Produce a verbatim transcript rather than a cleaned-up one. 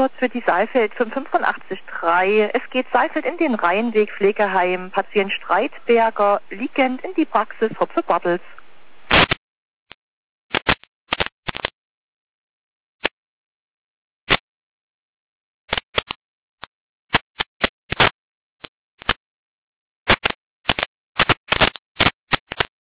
Transport für die Saalfeld fünfundachtzig drei. Es geht Saalfeld in den Rheinweg Pflegeheim. Patient Streitberger liegend in die Praxis Hopfe-Bartels.